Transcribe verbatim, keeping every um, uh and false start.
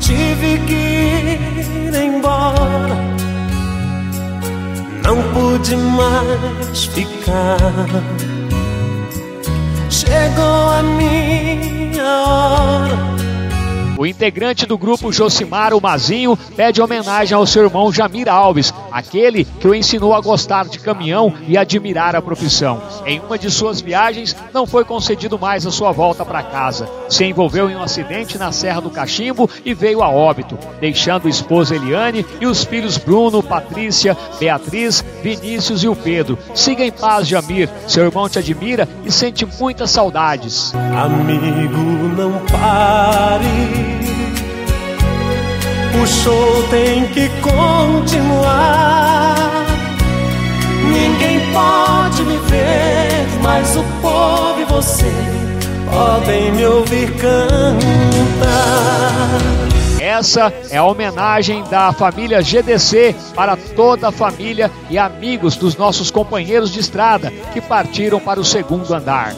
tive que ir embora, não pude mais ficar. Chegou a minha hora. O integrante do grupo Josimar, o Mazinho, pede homenagem ao seu irmão Jamir Alves, aquele que o ensinou a gostar de caminhão e admirar a profissão. Em uma de suas viagens, não foi concedido mais a sua volta para casa. Se envolveu em um acidente na Serra do Cachimbo e veio a óbito, deixando a esposa Eliane e os filhos Bruno, Patrícia, Beatriz, Vinícius e o Pedro. Siga em paz, Jamir. Seu irmão te admira e sente muitas saudades. Amigo, não pare, o show tem que continuar. Ninguém pode me ver, mas o povo e você podem me ouvir cantar. Essa é a homenagem da família G D C para toda a família e amigos dos nossos companheiros de estrada que partiram para o segundo andar.